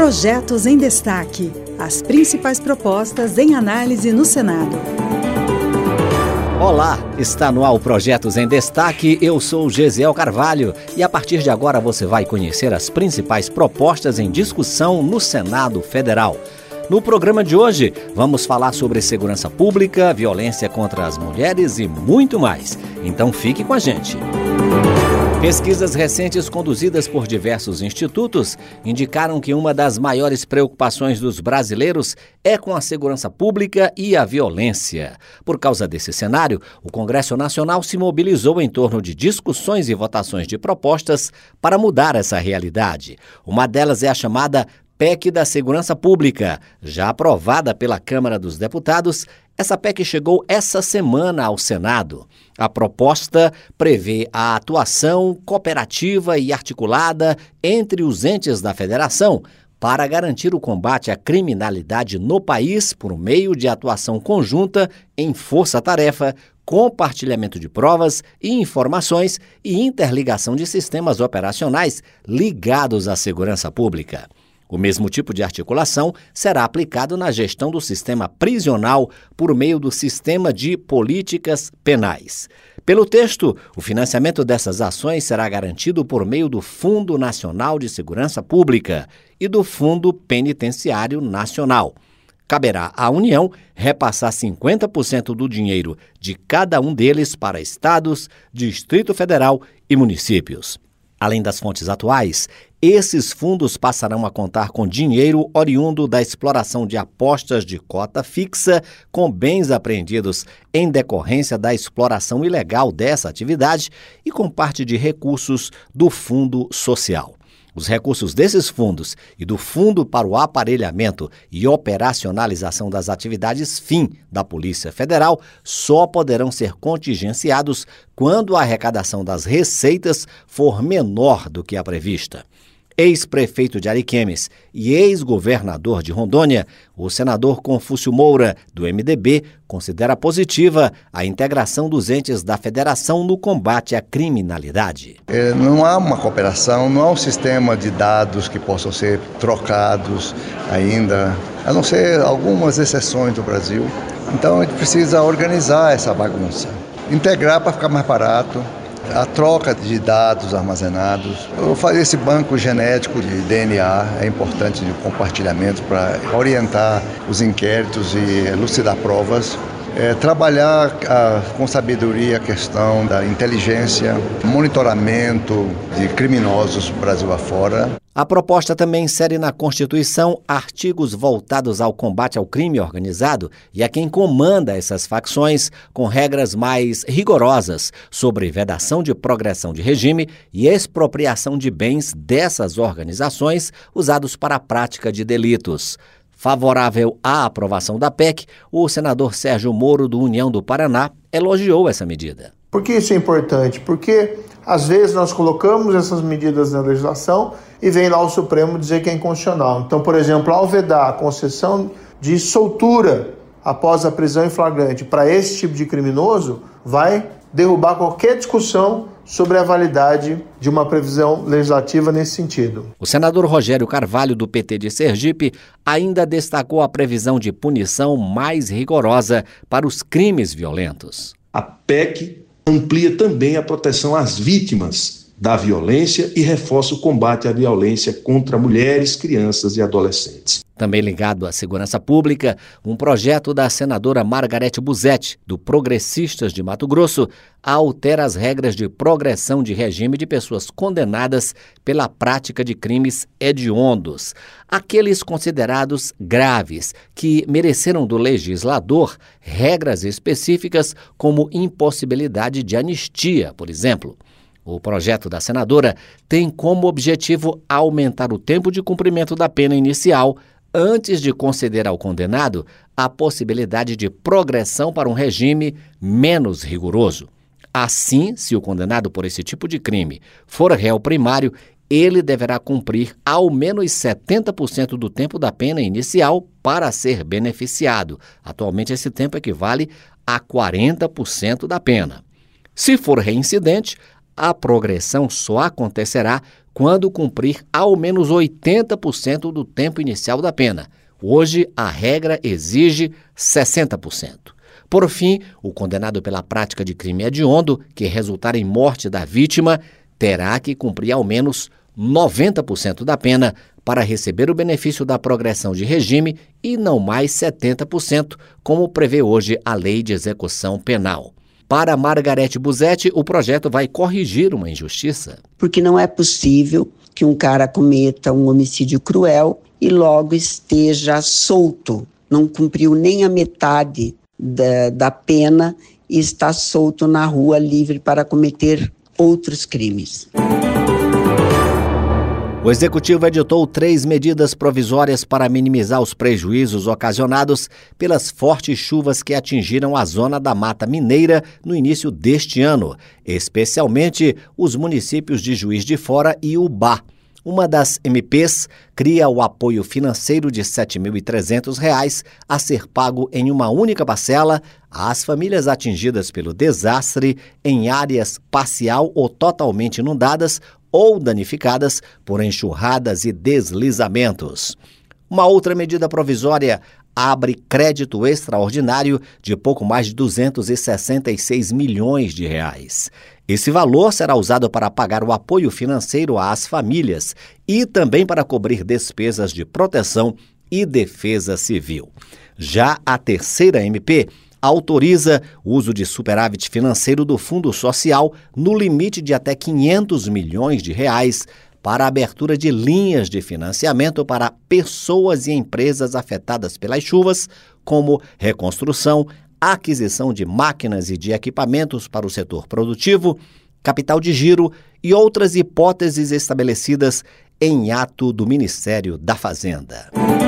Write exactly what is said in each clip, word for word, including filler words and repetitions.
Projetos em Destaque. As principais propostas em análise no Senado. Olá, está no ar o Projetos em Destaque, eu sou Gesiel Carvalho e a partir de agora você vai conhecer as principais propostas em discussão no Senado Federal. No programa de hoje, vamos falar sobre segurança pública, violência contra as mulheres e muito mais. Então fique com a gente. Pesquisas recentes conduzidas por diversos institutos indicaram que uma das maiores preocupações dos brasileiros é com a segurança pública e a violência. Por causa desse cenário, o Congresso Nacional se mobilizou em torno de discussões e votações de propostas para mudar essa realidade. Uma delas é a chamada P E C da Segurança Pública. Já aprovada pela Câmara dos Deputados, essa P E C chegou essa semana ao Senado. A proposta prevê a atuação cooperativa e articulada entre os entes da federação para garantir o combate à criminalidade no país por meio de atuação conjunta em força-tarefa, compartilhamento de provas e informações e interligação de sistemas operacionais ligados à segurança pública. O mesmo tipo de articulação será aplicado na gestão do sistema prisional por meio do sistema de políticas penais. Pelo texto, o financiamento dessas ações será garantido por meio do Fundo Nacional de Segurança Pública e do Fundo Penitenciário Nacional. Caberá à União repassar cinquenta por cento do dinheiro de cada um deles para estados, Distrito Federal e municípios. Além das fontes atuais, esses fundos passarão a contar com dinheiro oriundo da exploração de apostas de cota fixa com bens apreendidos em decorrência da exploração ilegal dessa atividade e com parte de recursos do Fundo Social. Os recursos desses fundos e do Fundo para o Aparelhamento e Operacionalização das Atividades Fim da Polícia Federal só poderão ser contingenciados quando a arrecadação das receitas for menor do que a prevista. Ex-prefeito de Ariquemes e ex-governador de Rondônia, o senador Confúcio Moura, do M D B, considera positiva a integração dos entes da federação no combate à criminalidade. É, não há uma cooperação, não há um sistema de dados que possam ser trocados ainda, a não ser algumas exceções do Brasil. Então a gente precisa organizar essa bagunça, integrar para ficar mais barato. A troca de dados armazenados, eu fazer esse banco genético de D N A é importante de compartilhamento para orientar os inquéritos e elucidar provas. É, trabalhar a, com sabedoria a questão da inteligência, monitoramento de criminosos Brasil afora. A proposta também insere na Constituição artigos voltados ao combate ao crime organizado e a quem comanda essas facções, com regras mais rigorosas sobre vedação de progressão de regime e expropriação de bens dessas organizações usados para a prática de delitos. Favorável à aprovação da P E C, o senador Sérgio Moro, do União do Paraná, elogiou essa medida. Por que isso é importante? Porque, às vezes, nós colocamos essas medidas na legislação e vem lá o Supremo dizer que é inconstitucional. Então, por exemplo, ao vedar a concessão de soltura após a prisão em flagrante para esse tipo de criminoso, vai derrubar qualquer discussão sobre a validade de uma previsão legislativa nesse sentido. O senador Rogério Carvalho, do P T de Sergipe, ainda destacou a previsão de punição mais rigorosa para os crimes violentos. A P E C amplia também a proteção às vítimas da violência e reforça o combate à violência contra mulheres, crianças e adolescentes. Também ligado à segurança pública, um projeto da senadora Margarete Busetti, do Progressistas de Mato Grosso, altera as regras de progressão de regime de pessoas condenadas pela prática de crimes hediondos, aqueles considerados graves, que mereceram do legislador regras específicas como impossibilidade de anistia, por exemplo. O projeto da senadora tem como objetivo aumentar o tempo de cumprimento da pena inicial antes de conceder ao condenado a possibilidade de progressão para um regime menos rigoroso. Assim, se o condenado por esse tipo de crime for réu primário, ele deverá cumprir ao menos setenta por cento do tempo da pena inicial para ser beneficiado. Atualmente, esse tempo equivale a quarenta por cento da pena. Se for reincidente, a progressão só acontecerá quando cumprir ao menos oitenta por cento do tempo inicial da pena. Hoje, a regra exige sessenta por cento. Por fim, o condenado pela prática de crime hediondo, que resultar em morte da vítima, terá que cumprir ao menos noventa por cento da pena para receber o benefício da progressão de regime e não mais setenta por cento, como prevê hoje a Lei de Execução Penal. Para Margarete Busetti, o projeto vai corrigir uma injustiça. Porque não é possível que um cara cometa um homicídio cruel e logo esteja solto, não cumpriu nem a metade da, da pena e está solto na rua livre para cometer outros crimes. O Executivo editou três medidas provisórias para minimizar os prejuízos ocasionados pelas fortes chuvas que atingiram a zona da Mata Mineira no início deste ano, especialmente os municípios de Juiz de Fora e Ubá. Uma das M Ps cria o apoio financeiro de sete mil e trezentos reais a ser pago em uma única parcela às famílias atingidas pelo desastre em áreas parcial ou totalmente inundadas ou danificadas por enxurradas e deslizamentos. Uma outra medida provisória abre crédito extraordinário de pouco mais de duzentos e sessenta e seis milhões de reais. Esse valor será usado para pagar o apoio financeiro às famílias e também para cobrir despesas de proteção e defesa civil. Já a terceira M P autoriza o uso de superávit financeiro do Fundo Social no limite de até quinhentos milhões de reais para a abertura de linhas de financiamento para pessoas e empresas afetadas pelas chuvas, como reconstrução, aquisição de máquinas e de equipamentos para o setor produtivo, capital de giro e outras hipóteses estabelecidas em ato do Ministério da Fazenda.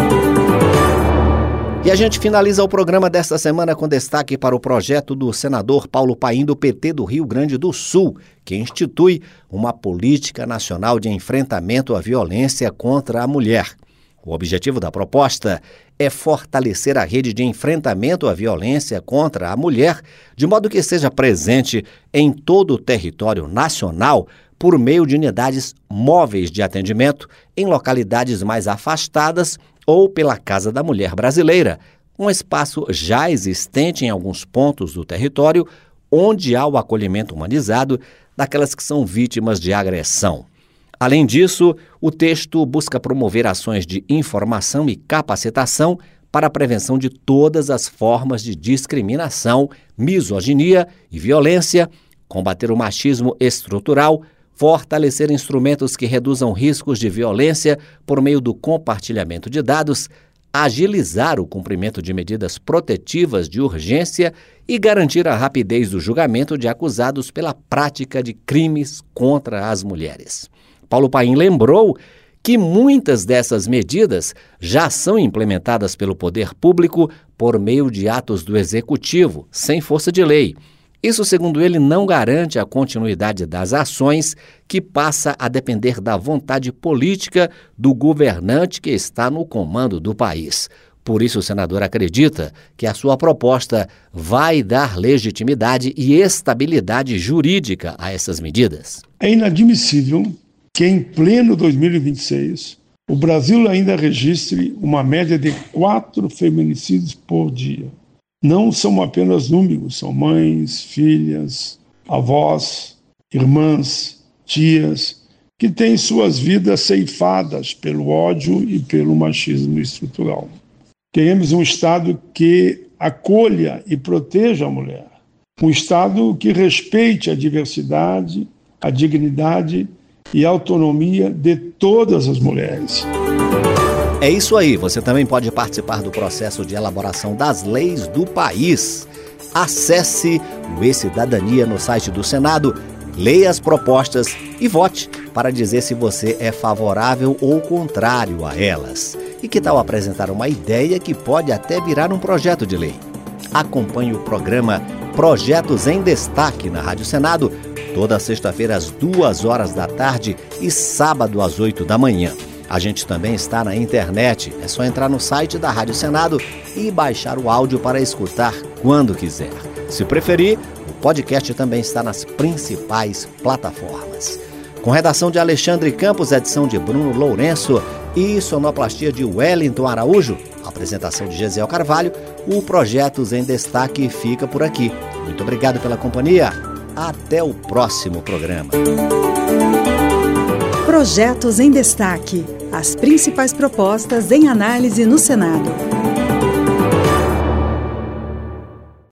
E a gente finaliza o programa desta semana com destaque para o projeto do senador Paulo Paim, do P T do Rio Grande do Sul, que institui uma política nacional de enfrentamento à violência contra a mulher. O objetivo da proposta é fortalecer a rede de enfrentamento à violência contra a mulher, de modo que seja presente em todo o território nacional por meio de unidades móveis de atendimento em localidades mais afastadas ou pela Casa da Mulher Brasileira, um espaço já existente em alguns pontos do território, onde há o acolhimento humanizado daquelas que são vítimas de agressão. Além disso, o texto busca promover ações de informação e capacitação para a prevenção de todas as formas de discriminação, misoginia e violência, combater o machismo estrutural, fortalecer instrumentos que reduzam riscos de violência por meio do compartilhamento de dados, agilizar o cumprimento de medidas protetivas de urgência e garantir a rapidez do julgamento de acusados pela prática de crimes contra as mulheres. Paulo Paim lembrou que muitas dessas medidas já são implementadas pelo poder público por meio de atos do Executivo, sem força de lei. Isso, segundo ele, não garante a continuidade das ações, que passa a depender da vontade política do governante que está no comando do país. Por isso, o senador acredita que a sua proposta vai dar legitimidade e estabilidade jurídica a essas medidas. É inadmissível que, em pleno dois mil e vinte e seis, o Brasil ainda registre uma média de quatro feminicídios por dia. Não são apenas números, são mães, filhas, avós, irmãs, tias, que têm suas vidas ceifadas pelo ódio e pelo machismo estrutural. Queremos um Estado que acolha e proteja a mulher, um Estado que respeite a diversidade, a dignidade e a autonomia de todas as mulheres. É isso aí, você também pode participar do processo de elaboração das leis do país. Acesse o E-Cidadania no site do Senado, leia as propostas e vote para dizer se você é favorável ou contrário a elas. E que tal apresentar uma ideia que pode até virar um projeto de lei? Acompanhe o programa Projetos em Destaque na Rádio Senado, toda sexta-feira às duas horas da tarde e sábado às oito da manhã. A gente também está na internet, é só entrar no site da Rádio Senado e baixar o áudio para escutar quando quiser. Se preferir, o podcast também está nas principais plataformas. Com redação de Alexandre Campos, edição de Bruno Lourenço e sonoplastia de Wellington Araújo, apresentação de Gesiel Carvalho, o Projetos em Destaque fica por aqui. Muito obrigado pela companhia. Até o próximo programa. Projetos em Destaque. As principais propostas em análise no Senado.